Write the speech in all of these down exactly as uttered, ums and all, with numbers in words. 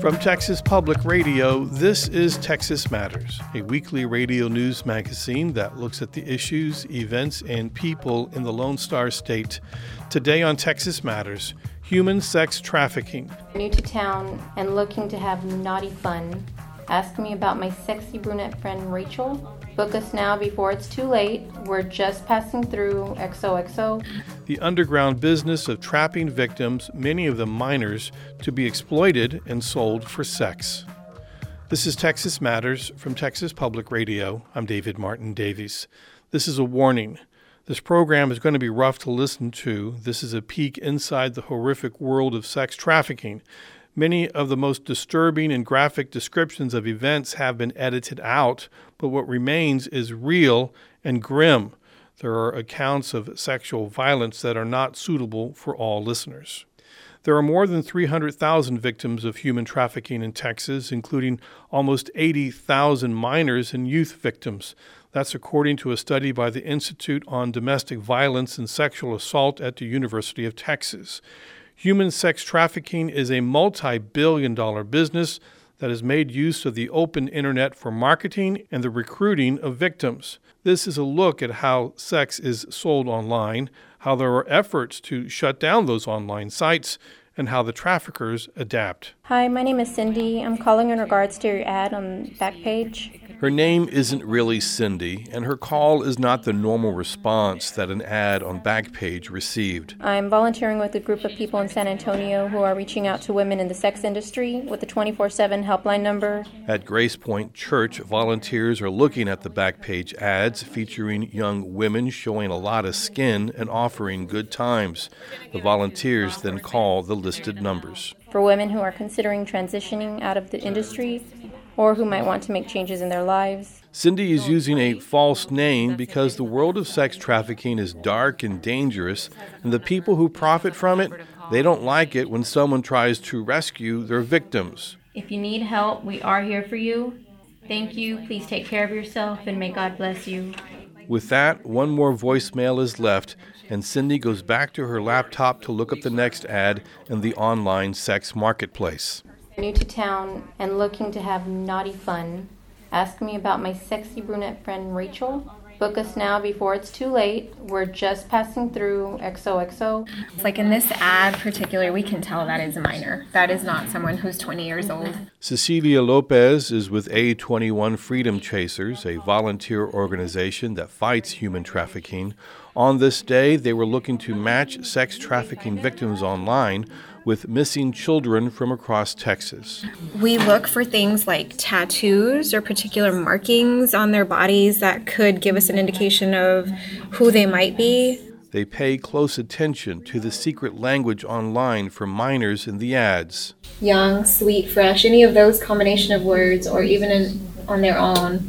From Texas Public Radio, this is Texas Matters, a weekly radio news magazine that looks at the issues, events, and people in the Lone Star State. Today on Texas Matters, human sex trafficking. New to town and looking to have naughty fun. Ask me about my sexy brunette friend Rachel. Book us now before it's too late. We're just passing through X O X O. The underground business of trapping victims, many of them minors, to be exploited and sold for sex. This is Texas Matters from Texas Public Radio. I'm David Martin Davies. This is a warning. This program is going to be rough to listen to. This is a peek inside the horrific world of sex trafficking. Many of the most disturbing and graphic descriptions of events have been edited out, but what remains is real and grim. There are accounts of sexual violence that are not suitable for all listeners. There are more than three hundred thousand victims of human trafficking in Texas, including almost eighty thousand minors and youth victims. That's according to a study by the Institute on Domestic Violence and Sexual Assault at the University of Texas. Human sex trafficking is a multi-billion dollar business that has made use of the open internet for marketing and the recruiting of victims. This is a look at how sex is sold online, how there are efforts to shut down those online sites, and how the traffickers adapt. Hi, my name is Cindy. I'm calling in regards to your ad on Backpage. Her name isn't really Cindy, and her call is not the normal response that an ad on Backpage received. I'm volunteering with a group of people in San Antonio who are reaching out to women in the sex industry with a twenty-four seven helpline number. At Grace Point Church, volunteers are looking at the Backpage ads featuring young women showing a lot of skin and offering good times. The volunteers then call the listed numbers. For women who are considering transitioning out of the industry or who might want to make changes in their lives. Cindy is using a false name because the world of sex trafficking is dark and dangerous, and the people who profit from it, they don't like it when someone tries to rescue their victims. If you need help, we are here for you. Thank you. Please take care of yourself, and may God bless you. With that, one more voicemail is left, and Cindy goes back to her laptop to look up the next ad in the online sex marketplace. New to town and looking to have naughty fun. Ask me about my sexy brunette friend Rachel. Book us now before it's too late. We're just passing through X O X O. Like in this ad particularly, we can tell that is a minor. That is not someone who's twenty years old. Cecilia Lopez is with A twenty-one Freedom Chasers, a volunteer organization that fights human trafficking. On this day, they were looking to match sex trafficking victims online with missing children from across Texas. We look for things like tattoos or particular markings on their bodies that could give us an indication of who they might be. They pay close attention to the secret language online for minors in the ads. Young, sweet, fresh, any of those combination of words, or even in, on their own,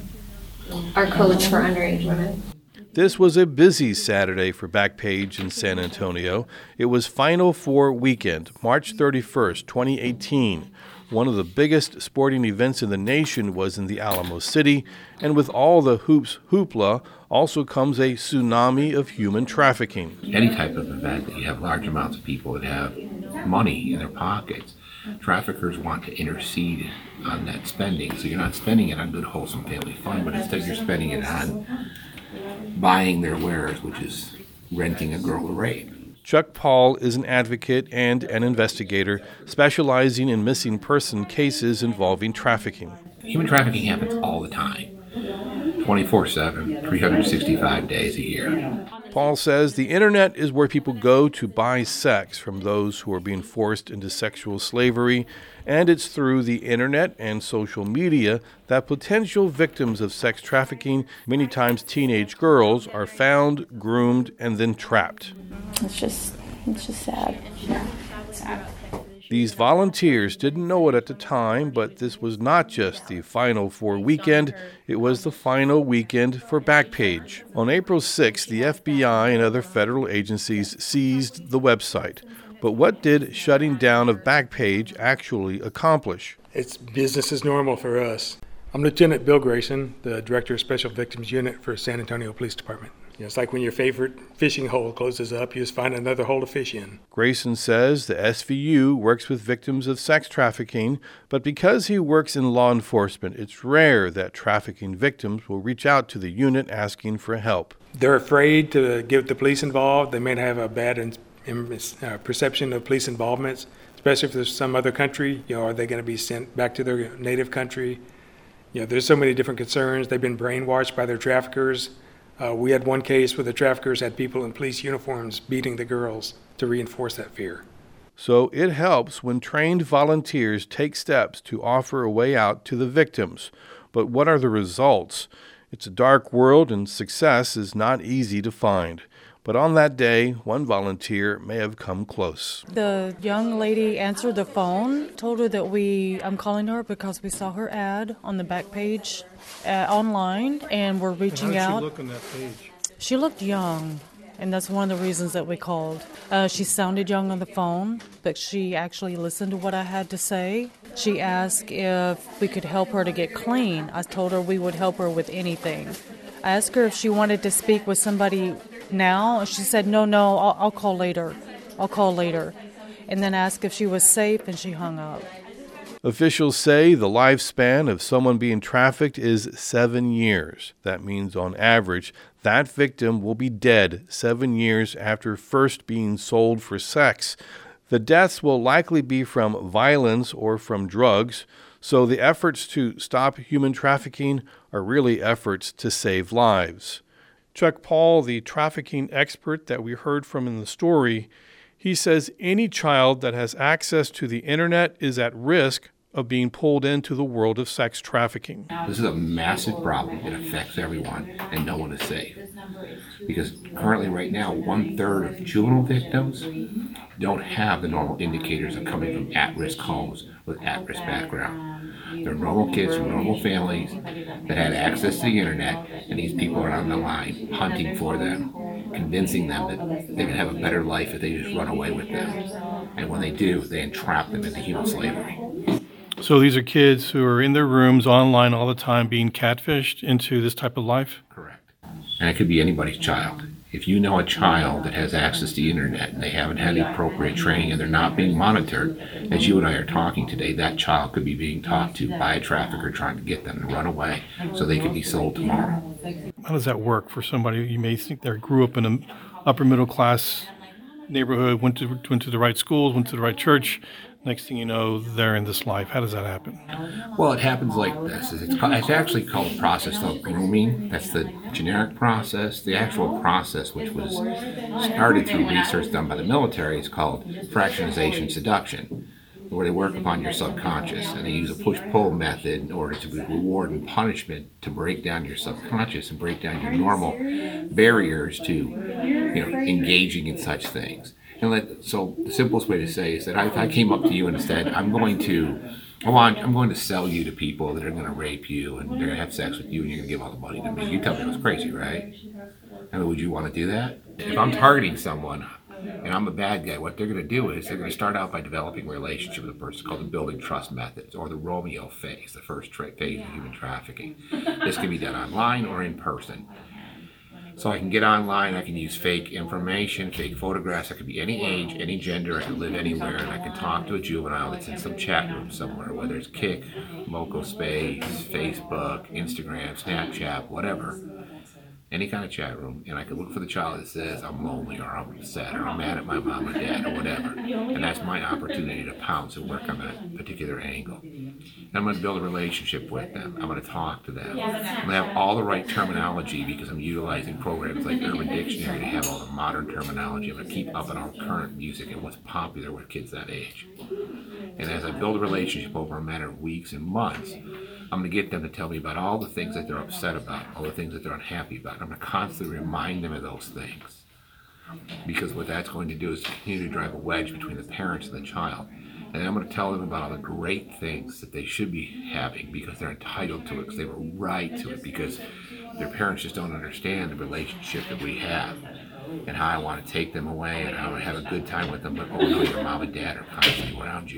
are codes for underage women. This was a busy Saturday for Backpage in San Antonio. It was Final Four weekend, March thirty-first, twenty eighteen. One of the biggest sporting events in the nation was in the Alamo City, and with all the hoops hoopla also comes a tsunami of human trafficking. Any type of event that you have large amounts of people that have money in their pockets, traffickers want to intercede on that spending. So you're not spending it on good, wholesome family fun, but instead you're spending it on buying their wares, which is renting a girl to rape. Chuck Paul is an advocate and an investigator specializing in missing person cases involving trafficking. Human trafficking happens all the time, twenty-four seven, three hundred sixty-five days a year. Paul says the internet is where people go to buy sex from those who are being forced into sexual slavery, and it's through the internet and social media that potential victims of sex trafficking, many times teenage girls, are found, groomed, and then trapped. It's just, it's just sad. Sad. These volunteers didn't know it at the time, but this was not just the Final Four weekend, it was the final weekend for Backpage. On April sixth, the F B I and other federal agencies seized the website. But what did shutting down of Backpage actually accomplish? It's business as normal for us. I'm Lieutenant Bill Grayson, the Director of Special Victims Unit for San Antonio Police Department. You know, it's like when your favorite fishing hole closes up, you just find another hole to fish in. Grayson says the S V U works with victims of sex trafficking, but because he works in law enforcement, it's rare that trafficking victims will reach out to the unit asking for help. They're afraid to get the police involved. They may have a bad in, in, uh, perception of police involvements, especially if there's some other country. You know, are they going to be sent back to their native country? You know, there's so many different concerns. They've been brainwashed by their traffickers. Uh, we had one case where the traffickers had people in police uniforms beating the girls to reinforce that fear. So it helps when trained volunteers take steps to offer a way out to the victims. But what are the results? It's a dark world and success is not easy to find. But on that day, one volunteer may have come close. The young lady answered the phone, told her that we, I'm calling her because we saw her ad on the back page uh, online, and we're reaching out. How did she look on that page? She looked young, and that's one of the reasons that we called. Uh, she sounded young on the phone, but she actually listened to what I had to say. She asked if we could help her to get clean. I told her we would help her with anything. I asked her if she wanted to speak with somebody now. She said, no, no, I'll, I'll call later. I'll call later. And then asked if she was safe, and she hung up. Officials say the lifespan of someone being trafficked is seven years. That means, on average, that victim will be dead seven years after first being sold for sex. The deaths will likely be from violence or from drugs, so the efforts to stop human trafficking are really efforts to save lives. Chuck Paul, the trafficking expert that we heard from in the story, he says any child that has access to the internet is at risk of being pulled into the world of sex trafficking. This is a massive problem. It affects everyone, and no one is safe. Because currently, right now, one-third of juvenile victims don't have the normal indicators of coming from at-risk homes with at-risk background. They're normal kids from normal families that had access to the internet, and these people are on the line hunting for them, convincing them that they can have a better life if they just run away with them. And when they do, they entrap them into human slavery. So these are kids who are in their rooms online all the time being catfished into this type of life? Correct. And it could be anybody's child. If you know a child that has access to the internet and they haven't had the appropriate training and they're not being monitored, as you and I are talking today, that child could be being talked to by a trafficker trying to get them to run away so they could be sold tomorrow. How does that work for somebody you may think they grew up in an upper middle class neighborhood, went to went to the right schools, went to the right church? Next thing you know, they're in this life. How does that happen? Well, it happens like this. It's, called, it's actually called a process called grooming. That's the generic process. The actual process, which was started through research done by the military, is called fractionization seduction, where they work upon your subconscious, and they use a push-pull method in order to reward and punishment to break down your subconscious and break down your normal barriers to, you know, engaging in such things. And let, so the simplest way to say is that if I came up to you and said, I'm going to, I want, I'm going to sell you to people that are going to rape you and they're going to have sex with you and you're going to give all the money to me. You tell me I was crazy, right? I mean, would you want to do that? If I'm targeting someone and I'm a bad guy, what they're going to do is they're going to start out by developing a relationship with a person called the building trust methods, or the Romeo phase, the first tra- phase of human trafficking. This can be done online or in person. So I can get online, I can use fake information, fake photographs. I could be any age, any gender, I can live anywhere, and I can talk to a juvenile that's in some chat room somewhere, whether it's Kik, Moco Space, Facebook, Instagram, Snapchat, whatever. Any kind of chat room, and I can look for the child that says, I'm lonely, or I'm sad, or I'm mad at my mom or dad, or whatever. And that's my opportunity to pounce and work on that particular angle. And I'm going to build a relationship with them. I'm going to talk to them. I'm going to have all the right terminology because I'm utilizing programs like Urban Dictionary to have all the modern terminology. I'm going to keep up on our current music and what's popular with kids that age. And as I build a relationship over a matter of weeks and months, I'm going to get them to tell me about all the things that they're upset about, all the things that they're unhappy about. I'm going to constantly remind them of those things. Because what that's going to do is continue to drive a wedge between the parents and the child. And I'm going to tell them about all the great things that they should be having because they're entitled to it, because they have a right to it, because their parents just don't understand the relationship that we have and how I want to take them away and how I want to have a good time with them. But oh no, your mom and dad are constantly around you.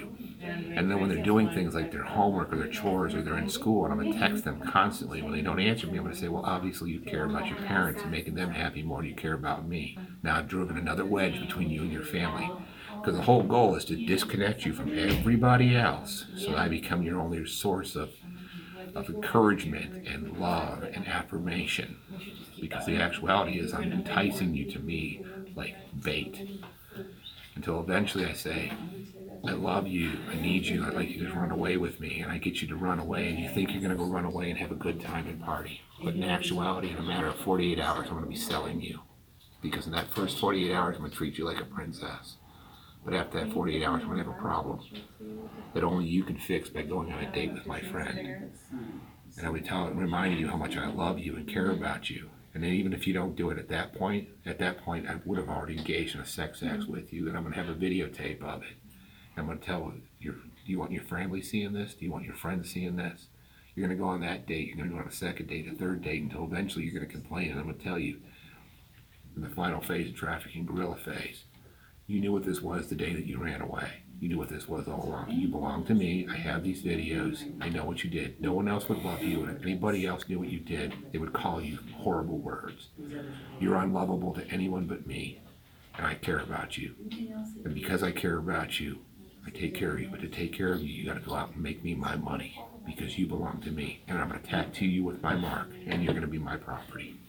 And then when they're doing things like their homework or their chores or they're in school, and I'm going to text them constantly. When they don't answer me, I'm going to say, well, obviously you care about your parents and making them happy more than you care about me. Now I've driven another wedge between you and your family. Because the whole goal is to disconnect you from everybody else so that I become your only source of, of encouragement and love and affirmation. Because the actuality is I'm enticing you to me like bait. Until eventually I say, I love you, I need you, I'd like you to run away with me, and I get you to run away, and you think you're going to go run away and have a good time and party. But in actuality, in a matter of forty-eight hours, I'm going to be selling you. Because in that first forty-eight hours, I'm going to treat you like a princess. But after that forty-eight hours, I'm going to have a problem that only you can fix by going on a date with my friend. And I would tell, remind you how much I love you and care about you. And then even if you don't do it at that point, at that point, I would have already engaged in a sex act with you, and I'm going to have a videotape of it. I'm going to tell your, do you want your family seeing this? Do you want your friends seeing this? You're going to go on that date. You're going to go on a second date, a third date, until eventually you're going to complain. And I'm going to tell you, in the final phase of trafficking, guerrilla phase, you knew what this was the day that you ran away. You knew what this was all along. You belong to me. I have these videos. I know what you did. No one else would love you. And if anybody else knew what you did, they would call you horrible words. You're unlovable to anyone but me. And I care about you. And because I care about you, I take care of you. But to take care of you, you got to go out and make me my money. Because you belong to me. And I'm going to tattoo you with my mark. And you're going to be my property.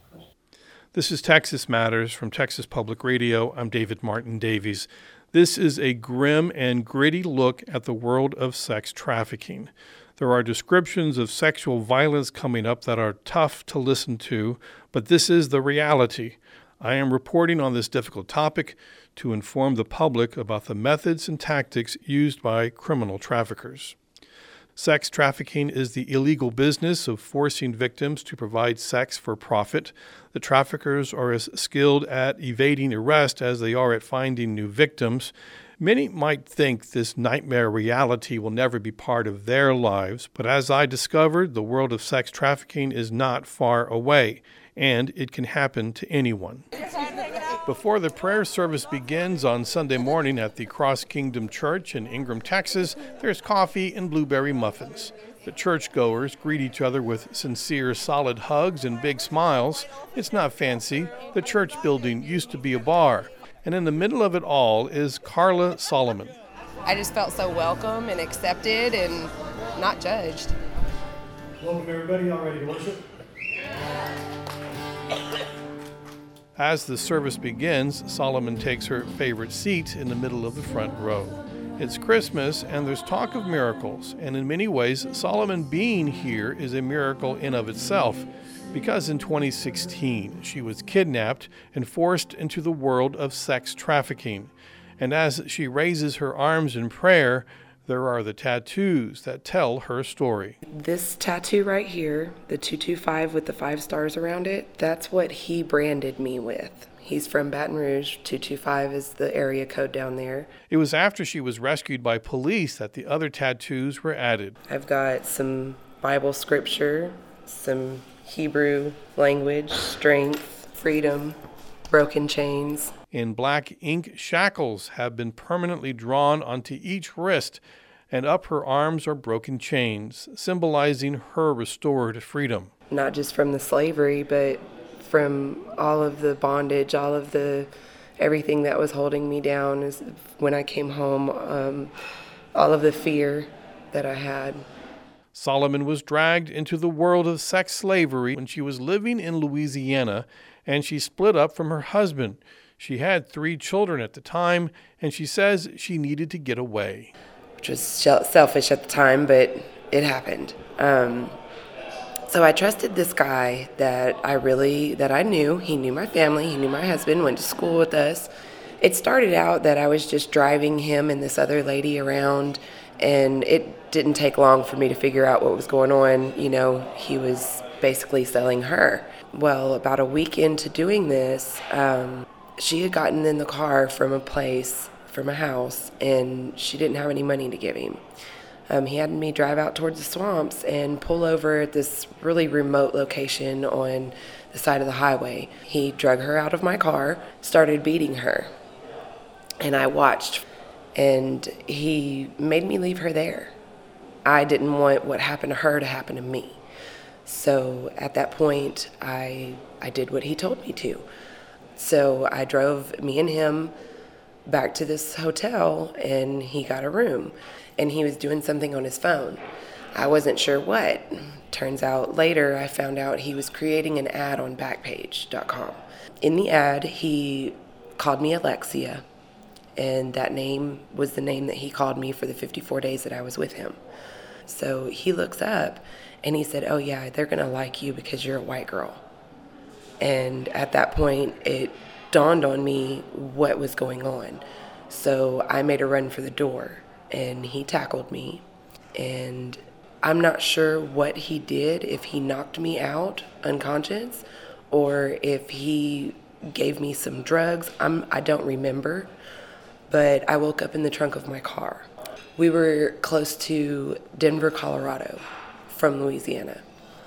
This is Texas Matters from Texas Public Radio. I'm David Martin Davies. This is a grim and gritty look at the world of sex trafficking. There are descriptions of sexual violence coming up that are tough to listen to, but this is the reality. I am reporting on this difficult topic to inform the public about the methods and tactics used by criminal traffickers. Sex trafficking is the illegal business of forcing victims to provide sex for profit. The traffickers are as skilled at evading arrest as they are at finding new victims. Many might think this nightmare reality will never be part of their lives, but as I discovered, the world of sex trafficking is not far away, and it can happen to anyone. Before the prayer service begins on Sunday morning at the Cross Kingdom Church in Ingram, Texas, there's coffee and blueberry muffins. The churchgoers greet each other with sincere, solid hugs and big smiles. It's not fancy. The church building used to be a bar. And in the middle of it all is Carla Solomon. I just felt so welcome and accepted and not judged. Welcome everybody, all ready to worship? As the service begins, Solomon takes her favorite seat in the middle of the front row. It's Christmas, and there's talk of miracles, and in many ways, Solomon being here is a miracle in of itself, because in twenty sixteen, she was kidnapped and forced into the world of sex trafficking. And as she raises her arms in prayer, there are the tattoos that tell her story. This tattoo right here, the two two five with the five stars around it, that's what he branded me with. He's from Baton Rouge. two two five is the area code down there. It was after she was rescued by police that the other tattoos were added. I've got some Bible scripture, some Hebrew language, strength, freedom, broken chains. In black ink, shackles have been permanently drawn onto each wrist, and up her arms are broken chains, symbolizing her restored freedom. Not just from the slavery, but from all of the bondage, all of the, everything that was holding me down is when I came home, um, all of the fear that I had. Solomon was dragged into the world of sex slavery when she was living in Louisiana, and she split up from her husband. She had three children at the time, and she says she needed to get away. Which was selfish at the time, but it happened. Um, so I trusted this guy that I really, that I knew. He knew my family, he knew my husband, went to school with us. It started out that I was just driving him and this other lady around, and it didn't take long for me to figure out what was going on. You know, he was basically selling her. Well, about a week into doing this, um, she had gotten in the car from a place, from a house, and she didn't have any money to give him. Um, he had me drive out towards the swamps and pull over at this really remote location on the side of the highway. He drug her out of my car, started beating her, and I watched. And he made me leave her there. I didn't want what happened to her to happen to me. So at that point, I I did what he told me to. So I drove me and him back to this hotel, and he got a room. And he was doing something on his phone. I wasn't sure what. Turns out later I found out he was creating an ad on Backpage dot com. In the ad, he called me Alexia, and that name was the name that he called me for the fifty-four days that I was with him. So he looks up and he said, oh yeah, they're gonna like you because you're a white girl. And at that point, it dawned on me what was going on. So I made a run for the door, and he tackled me. And I'm not sure what he did, if he knocked me out unconscious or if he gave me some drugs. I'm, I don't remember, but I woke up in the trunk of my car. We were close to Denver, Colorado, from Louisiana.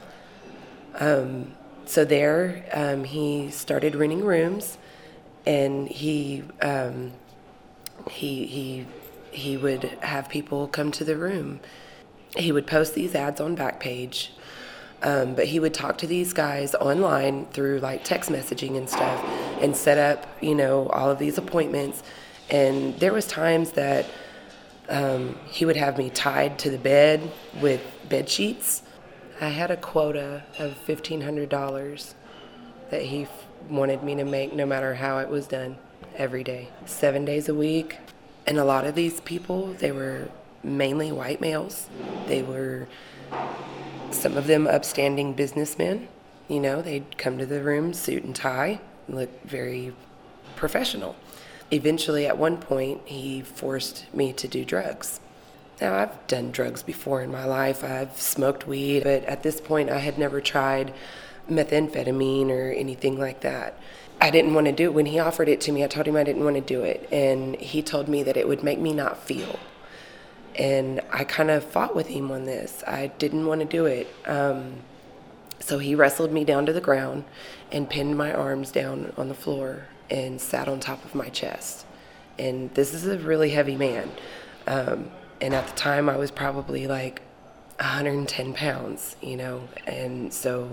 Um, so there, um, he started renting rooms, and he um, he he he would have people come to the room. He would post these ads on Backpage, um, but he would talk to these guys online through like text messaging and stuff, and set up, you know, all of these appointments. And there was times that um, he would have me tied to the bed with bed sheets. I had a quota of fifteen hundred dollars that he f- wanted me to make, no matter how it was done, every day, seven days a week. And a lot of these people, they were mainly white males. They were, some of them, upstanding businessmen. You know, they'd come to the room, suit and tie, look very professional. Eventually, at one point, he forced me to do drugs. Now, I've done drugs before in my life. I've smoked weed, but at this point, I had never tried methamphetamine or anything like that. I didn't want to do it. When he offered it to me, I told him I didn't want to do it, and he told me that it would make me not feel. And I kind of fought with him on this. I didn't want to do it. Um, so he wrestled me down to the ground and pinned my arms down on the floor and sat on top of my chest. And this is a really heavy man. Um, and at the time, I was probably like one hundred ten pounds, you know. And so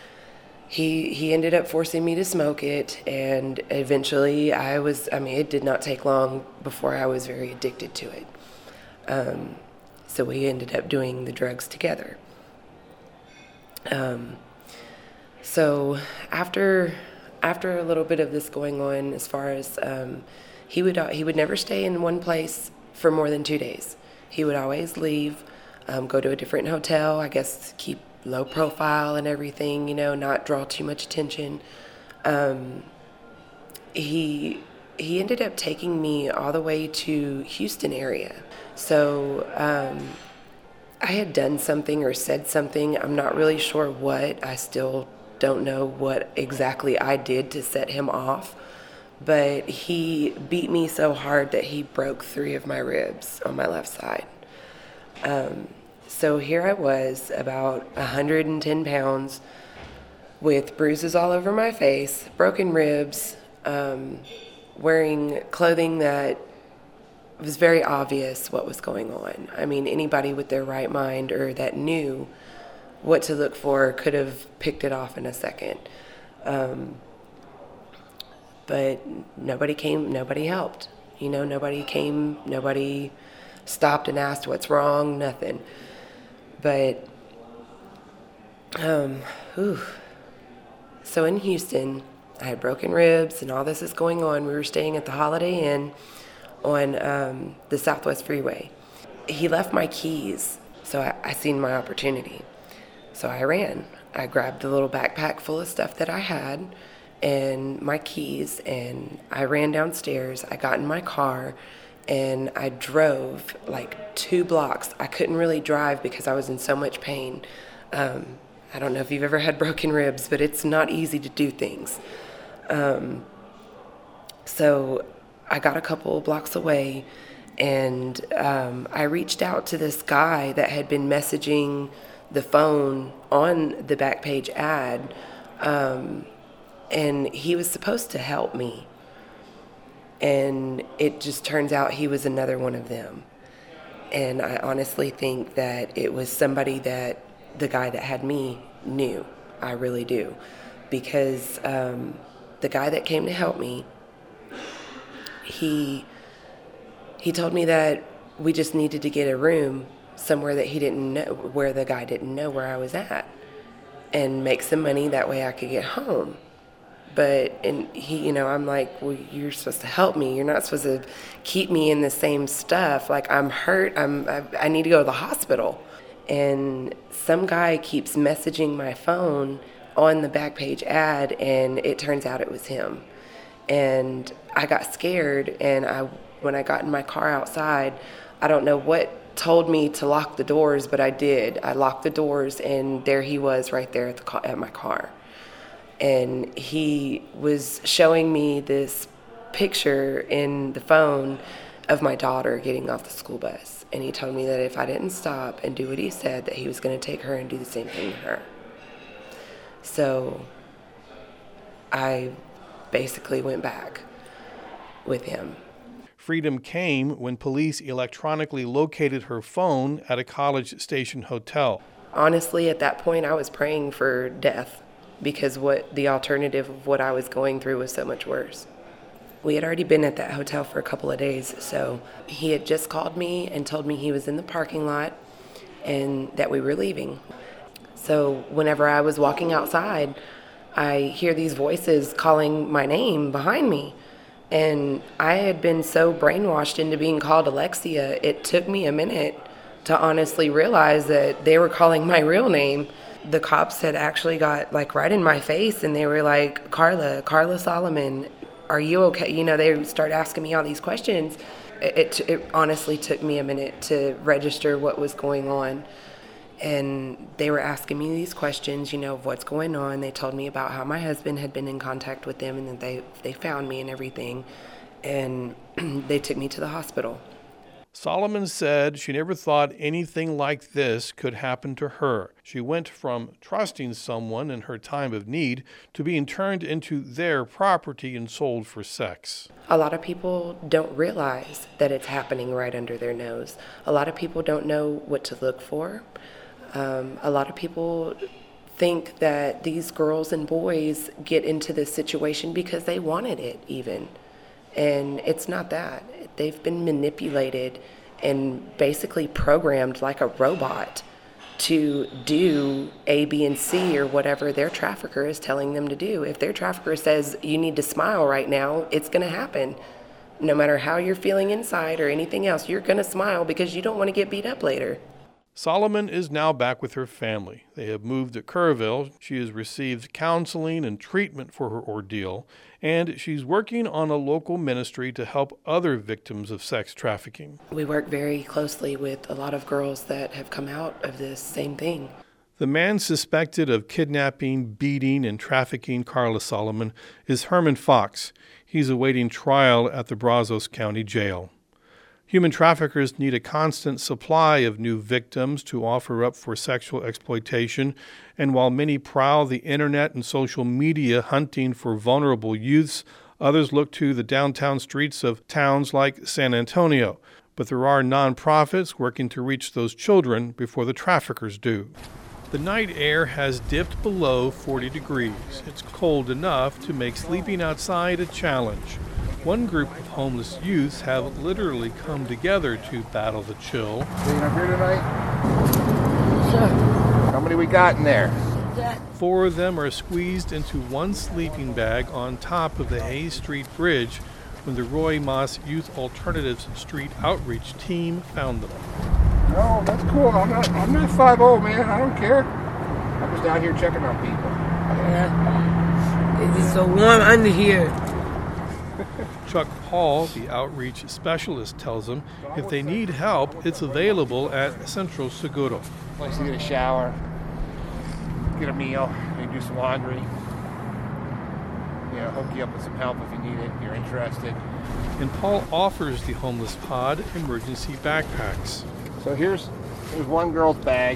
he he ended up forcing me to smoke it. And eventually, I was, I mean, it did not take long before I was very addicted to it. Um, so we ended up doing the drugs together. Um, so after after a little bit of this going on, as far as um, he would uh, he would never stay in one place for more than two days. He would always leave, um, go to a different hotel. I guess keep low profile and everything, you know, not draw too much attention. Um, he he ended up taking me all the way to Houston area. So um, I had done something or said something. I'm not really sure what. I still don't know what exactly I did to set him off. But he beat me so hard that he broke three of my ribs on my left side. Um, so here I was, about one hundred ten pounds, with bruises all over my face, broken ribs, um, wearing clothing that it was very obvious what was going on. I mean, anybody with their right mind or that knew what to look for could have picked it off in a second. Um, but nobody came, nobody helped. You know, nobody came, nobody stopped and asked what's wrong, nothing. But, um, whew. So in Houston, I had broken ribs and all this is going on. We were staying at the Holiday Inn on um, the Southwest Freeway. He left my keys, so I, I seen my opportunity. So I ran. I grabbed a little backpack full of stuff that I had and my keys, and I ran downstairs. I got in my car, and I drove like two blocks. I couldn't really drive because I was in so much pain. Um, I don't know if you've ever had broken ribs, but it's not easy to do things. Um, so I got a couple of blocks away, and um, I reached out to this guy that had been messaging the phone on the Backpage ad, um, and he was supposed to help me. And it just turns out he was another one of them. And I honestly think that it was somebody that the guy that had me knew. I really do. Because um, the guy that came to help me, he he told me that we just needed to get a room somewhere that he didn't know, where the guy didn't know where I was at, and make some money, that way I could get home. But, and he, you know, I'm like, well, you're supposed to help me. You're not supposed to keep me in the same stuff. Like, I'm hurt. I'm, I, I need to go to the hospital. And some guy keeps messaging my phone on the Backpage ad, and it turns out it was him. And I got scared, and I, when I got in my car outside, I don't know what told me to lock the doors, but I did. I locked the doors, and there he was right there at, the car, at my car. And he was showing me this picture in the phone of my daughter getting off the school bus. And he told me that if I didn't stop and do what he said, that he was going to take her and do the same thing to her. So I basically went back with him. Freedom came when police electronically located her phone at a College Station hotel. Honestly, at that point, I was praying for death, because what the alternative of what I was going through was so much worse. We had already been at that hotel for a couple of days, so he had just called me and told me he was in the parking lot and that we were leaving. So whenever I was walking outside, I hear these voices calling my name behind me. And I had been so brainwashed into being called Alexia, it took me a minute to honestly realize that they were calling my real name. The cops had actually got like right in my face, and they were like, Carla, Carla Solomon, are you okay? You know, they started asking me all these questions. It, it, it honestly took me a minute to register what was going on. And they were asking me these questions, you know, of what's going on. They told me about how my husband had been in contact with them, and that they, they found me and everything. And they took me to the hospital. Solomon said she never thought anything like this could happen to her. She went from trusting someone in her time of need to being turned into their property and sold for sex. A lot of people don't realize that it's happening right under their nose. A lot of people don't know what to look for. Um, a lot of people think that these girls and boys get into this situation because they wanted it even. And it's not that. They've been manipulated and basically programmed like a robot to do A, B, and C, or whatever their trafficker is telling them to do. If their trafficker says you need to smile right now, it's going to happen. No matter how you're feeling inside or anything else, you're going to smile because you don't want to get beat up later. Solomon is now back with her family. They have moved to Kerrville. She has received counseling and treatment for her ordeal, and she's working on a local ministry to help other victims of sex trafficking. We work very closely with a lot of girls that have come out of this same thing. The man suspected of kidnapping, beating, and trafficking Carla Solomon is Herman Fox. He's awaiting trial at the Brazos County Jail. Human traffickers need a constant supply of new victims to offer up for sexual exploitation, and while many prowl the internet and social media hunting for vulnerable youths, others look to the downtown streets of towns like San Antonio. But there are nonprofits working to reach those children before the traffickers do. The night air has dipped below forty degrees. It's cold enough to make sleeping outside a challenge. One group of homeless youths have literally come together to battle the chill. Staying up here tonight? Sure. How many we got in there? Four of them are squeezed into one sleeping bag on top of the Hayes Street Bridge when the Roy Moss Youth Alternatives Street Outreach team found them. No, that's cool. I'm not I'm not five oh, man. I don't care. I'm just out here checking on people. Yeah. It's so warm under here. Chuck Paul, the outreach specialist, tells them if they need help, it's available at Central Seguro. Place to get a shower, get a meal, maybe do some laundry. You know, hook you up with some help if you need it, if you're interested. And Paul offers the Homeless Pod emergency backpacks. So here's here's one girl's bag.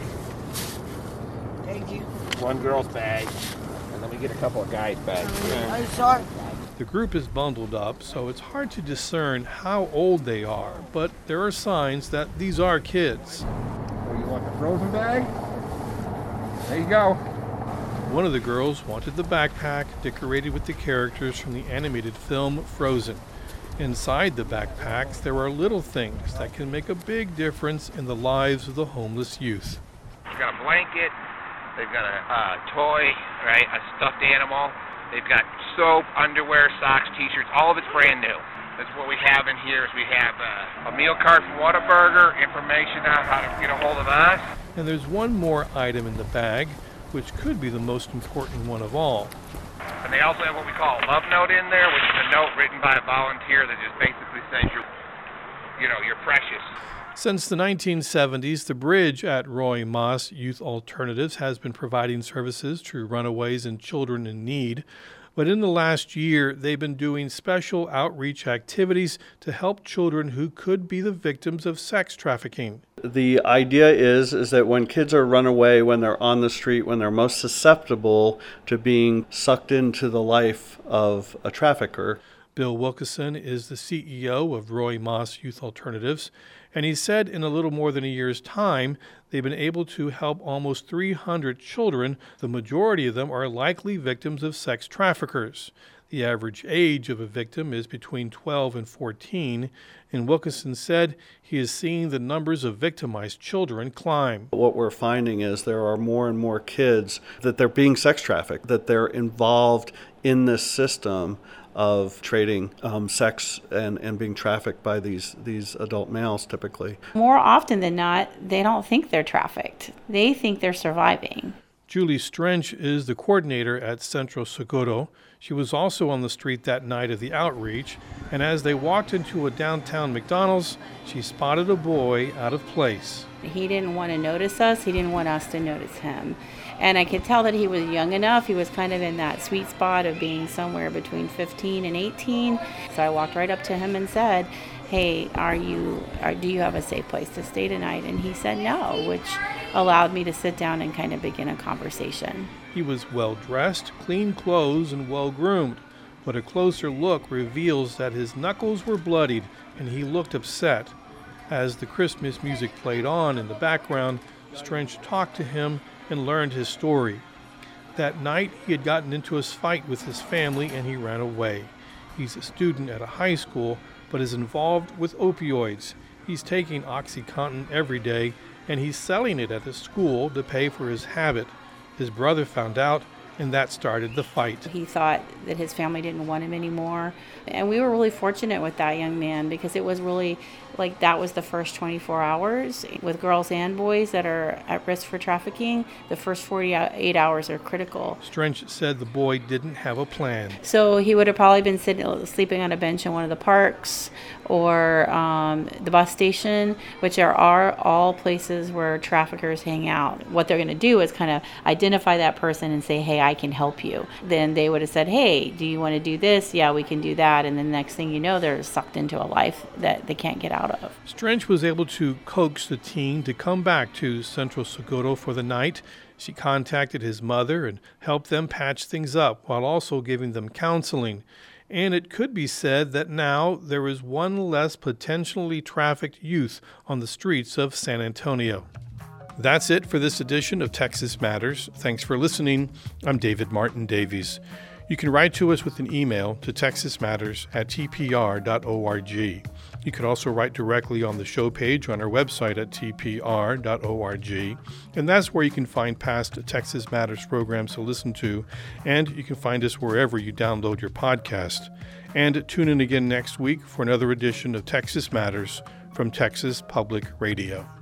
Thank you. One girl's bag. And then we get a couple of guys' bags. I'm sorry. The group is bundled up, so it's hard to discern how old they are, but there are signs that these are kids. Oh, you want the frozen bag? There you go. One of the girls wanted the backpack decorated with the characters from the animated film Frozen. Inside the backpacks, there are little things that can make a big difference in the lives of the homeless youth. They've got a blanket, they've got a uh, toy, right, a stuffed animal. They've got soap, underwear, socks, t-shirts, all of it's brand new. That's what we have in here is we have uh, a meal card from Whataburger, information on how to get a hold of us. And there's one more item in the bag, which could be the most important one of all. And they also have what we call a love note in there, which is a note written by a volunteer that just basically says you're, you know, you're precious. Since the nineteen seventies, the bridge at Roy Maas Youth Alternatives has been providing services to runaways and children in need. But in the last year, they've been doing special outreach activities to help children who could be the victims of sex trafficking. The idea is, is that when kids are run away, when they're on the street, when they're most susceptible to being sucked into the life of a trafficker. Bill Wilkeson is the C E O of Roy Maas Youth Alternatives, and he said in a little more than a year's time, they've been able to help almost three hundred children. The majority of them are likely victims of sex traffickers. The average age of a victim is between twelve and fourteen, and Wilkeson said he is seeing the numbers of victimized children climb. What we're finding is there are more and more kids that they're being sex trafficked, that they're involved in this system of trading um, sex and, and being trafficked by these, these adult males typically. More often than not, they don't think they're trafficked. They think they're surviving. Julie Strench is the coordinator at Centro Seguro. She was also on the street that night of the outreach, and as they walked into a downtown McDonald's, she spotted a boy out of place. He didn't want to notice us. He didn't want us to notice him. And I could tell that he was young enough. He was kind of in that sweet spot of being somewhere between fifteen and eighteen. So I walked right up to him and said, hey, are you, are, do you have a safe place to stay tonight? And he said no, which allowed me to sit down and kind of begin a conversation. He was well-dressed, clean clothes, and well-groomed, but a closer look reveals that his knuckles were bloodied and he looked upset. As the Christmas music played on in the background, Strench talked to him and learned his story. That night, he had gotten into a fight with his family and he ran away. He's a student at a high school, but is involved with opioids. He's taking OxyContin every day, and he's selling it at the school to pay for his habit. His brother found out, and that started the fight. He thought that his family didn't want him anymore. And we were really fortunate with that young man because it was really like that was the first twenty-four hours. With girls and boys that are at risk for trafficking, the first forty-eight hours are critical. Strench said the boy didn't have a plan. So he would have probably been sitting, sleeping on a bench in one of the parks or um, the bus station, which are, are all places where traffickers hang out. What they're going to do is kind of identify that person and say, hey, I can help you. Then they would have said, hey, do you want to do this? Yeah, we can do that. And then the next thing you know, they're sucked into a life that they can't get out of. Strench was able to coax the teen to come back to Centro Seguro for the night. She contacted his mother and helped them patch things up while also giving them counseling. And it could be said that now there is one less potentially trafficked youth on the streets of San Antonio. That's it for this edition of Texas Matters. Thanks for listening. I'm David Martin Davies. You can write to us with an email to texas matters at t p r dot org. You can also write directly on the show page on our website at t p r dot org. And that's where you can find past Texas Matters programs to listen to. And you can find us wherever you download your podcast. And tune in again next week for another edition of Texas Matters from Texas Public Radio.